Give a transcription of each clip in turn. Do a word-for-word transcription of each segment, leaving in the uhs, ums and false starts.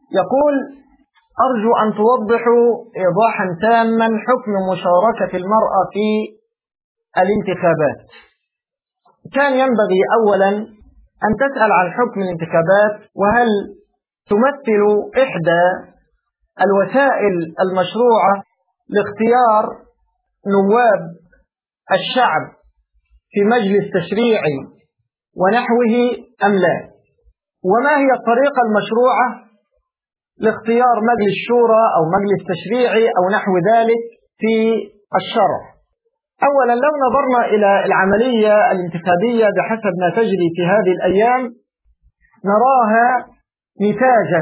يقول: أرجو أن توضحوا إيضاحا تاما حكم مشاركة المرأة في الانتخابات. كان ينبغي أولا أن تسأل عن حكم الانتخابات، وهل تمثل إحدى الوسائل المشروعة لاختيار نواب الشعب في مجلس تشريعي ونحوه أم لا؟ وما هي الطريقة المشروعة لاختيار مجلس شورى أو مجلس تشريعي أو نحو ذلك في الشرع؟ أولا، لو نظرنا إلى العملية الانتخابية بحسب ما تجري في هذه الأيام، نراها نتاجا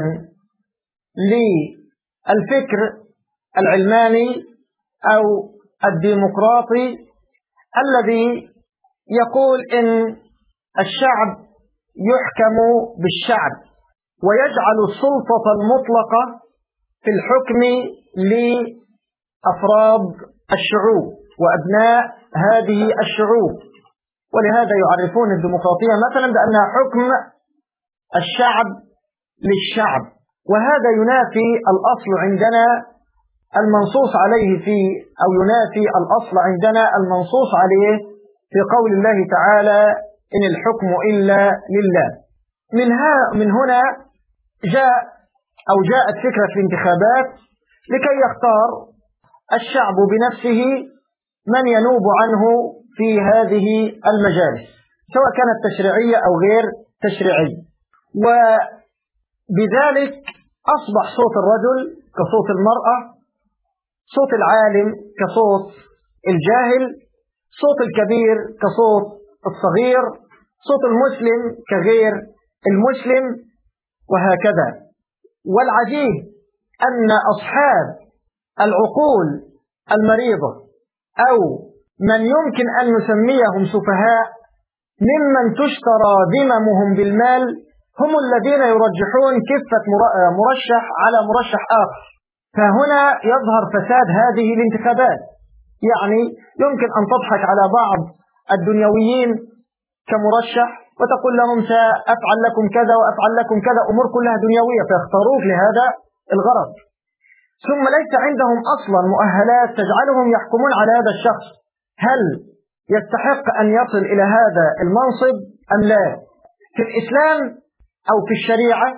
للفكر العلماني أو الديمقراطي الذي يقول إن الشعب يحكم بالشعب، ويجعل السلطة المطلقة في الحكم لأفراد الشعوب وأبناء هذه الشعوب. ولهذا يعرفون الديمقراطية مثلا بأنها حكم الشعب للشعب، وهذا ينافي الأصل عندنا المنصوص عليه في أو ينافي الأصل عندنا المنصوص عليه في قول الله تعالى: إن الحكم إلا لله. منها من هنا جاء أو جاءت فكرة الانتخابات لكي يختار الشعب بنفسه من ينوب عنه في هذه المجالس، سواء كانت تشريعية أو غير تشريعية. وبذلك أصبح صوت الرجل كصوت المرأة، صوت العالم كصوت الجاهل، صوت الكبير كصوت الصغير، صوت المسلم كغير المسلم، وهكذا. والعجيب أن أصحاب العقول المريضة أو من يمكن أن نسميهم سفهاء ممن تشترى ذممهم بالمال هم الذين يرجحون كفة مرشح على مرشح آخر. فهنا يظهر فساد هذه الانتخابات. يعني يمكن أن تضحك على بعض الدنيويين كمرشح وتقول لهم سأفعل لكم كذا وأفعل لكم كذا، أمور كلها دنيوية، فيختاروك لهذا الغرض، ثم ليس عندهم أصلا مؤهلات تجعلهم يحكمون على هذا الشخص هل يستحق أن يصل إلى هذا المنصب أم لا. في الإسلام أو في الشريعة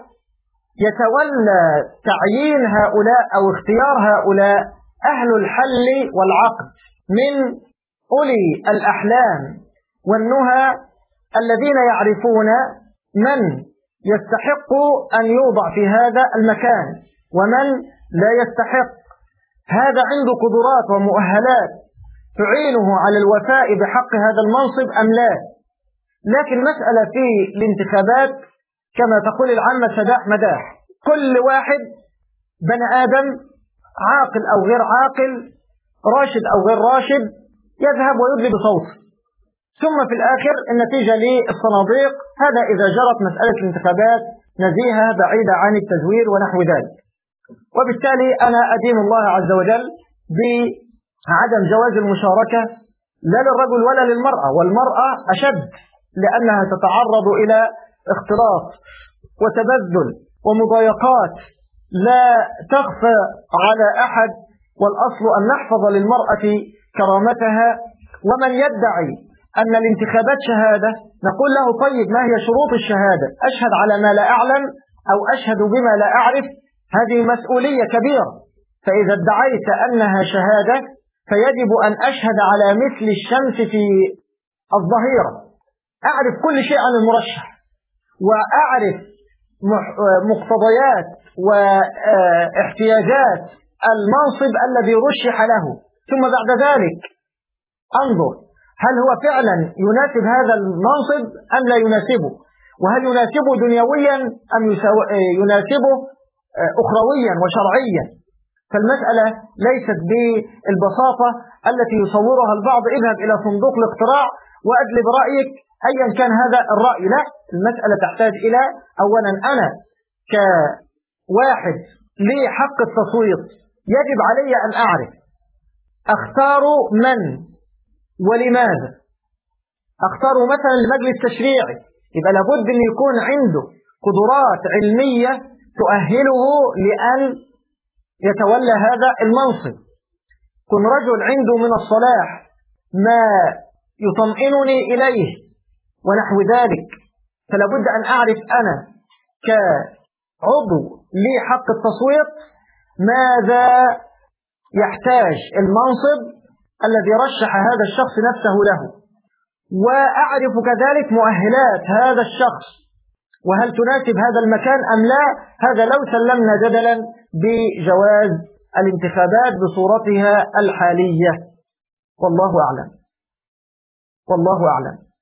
يتولى تعيين هؤلاء أو اختيار هؤلاء أهل الحل والعقد من أولي الأحلام والنهى الذين يعرفون من يستحق أن يوضع في هذا المكان ومن لا يستحق. هذا عنده قدرات ومؤهلات تعينه على الوفاء بحق هذا المنصب أم لا. لكن مسألة في الانتخابات كما تقول العامة سداح مداح، كل واحد بني آدم عاقل أو غير عاقل، راشد أو غير راشد، يذهب ويدلي بصوته، ثم في الآخر النتيجة للصناديق. هذا إذا جرت مسألة الانتخابات نزيهة بعيدة عن التزوير ونحو ذلك. وبالتالي أنا أدين الله عز وجل بعدم جواز المشاركة لا للرجل ولا للمرأة، والمرأة أشد لأنها تتعرض إلى اختلاط وتبذل ومضايقات لا تخفى على أحد، والأصل أن نحفظ للمرأة كرامتها. ومن يدعي أن الانتخابات شهادة نقول له: طيب ما هي شروط الشهادة؟ أشهد على ما لا أعلم أو أشهد بما لا أعرف؟ هذه مسؤولية كبيرة. فإذا ادعيت أنها شهادة فيجب أن أشهد على مثل الشمس في الظهيرة، أعرف كل شيء عن المرشح وأعرف مقتضيات واحتياجات المنصب الذي رشح له، ثم بعد ذلك أنظر هل هو فعلا يناسب هذا المنصب أم لا يناسبه، وهل يناسبه دنيويا أم يناسبه أخرويا وشرعيا. فالمسألة ليست بالبساطة التي يصورها البعض: اذهب إلى صندوق الاقتراع وأدلي برأيك أيا كان هذا الرأي. لا، المسألة تحتاج إلى أولا أنا كواحد لي حق التصويت يجب علي أن أعرف أختار من ولماذا. أختار مثلا المجلس التشريعي، يبقى لابد أن يكون عنده قدرات علمية تؤهله لأن يتولى هذا المنصب. كن رجل عنده من الصلاح ما يطمئنني إليه ونحو ذلك، فلا بد أن أعرف أنا كعضو لي حق التصويت ماذا يحتاج المنصب الذي رشح هذا الشخص نفسه له، وأعرف كذلك مؤهلات هذا الشخص وهل تناسب هذا المكان أم لا. هذا لو سلمنا جدلا بجواز الانتخابات بصورتها الحالية. والله أعلم والله أعلم.